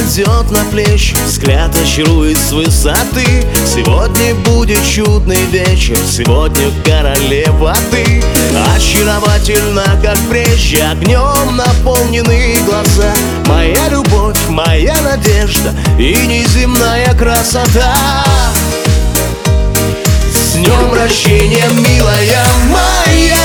падет на плечи, взгляд очарует с высоты. Сегодня будет чудный вечер, сегодня королева ты. Очаровательна, как прежде, огнем наполнены глаза. Моя любовь, моя надежда и неземная красота. С днем рождения, милая моя,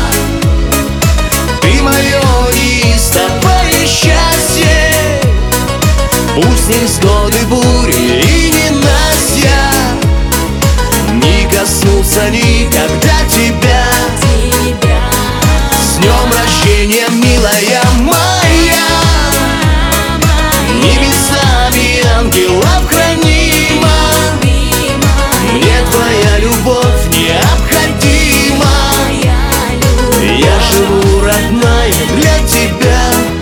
ты мое неистовое счастье. Пусть невзгоды, бури и ненастья не коснутся никогда тебя. С днем рождения, милая моя, небесами ангелов хранима. Мне твоя любовь необходима. Я живу, родная, для тебя.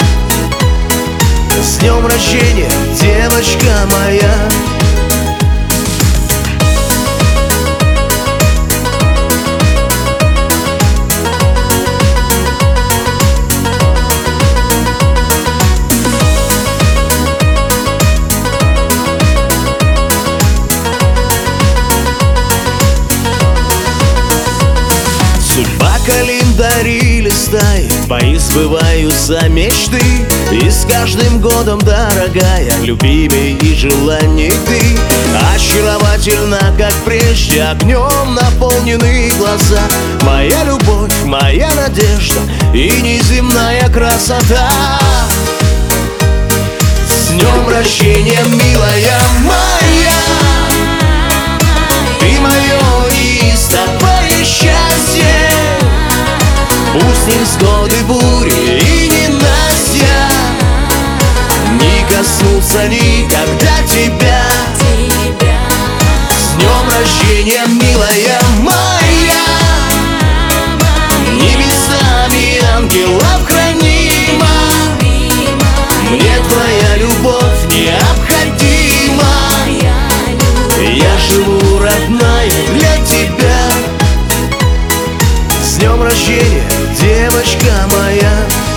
С днем рождения, девочка моя. Судьба календари листает, бои сбываются мечты. И с каждым годом, дорогая, любимей и желанней ты. Очаровательна, как прежде, огнем наполнены глаза. Моя любовь, моя надежда и неземная красота. С днем рождения, милая моя, ты мое неистовое счастье. Пусть невзгоды, бури и ненастья не коснутся никогда тебя. С днем рождения, милая моя, небесами ангелов хранима. Мне твоя любовь необходима. Я живу, родная, для тебя. С днем рождения, девочка моя.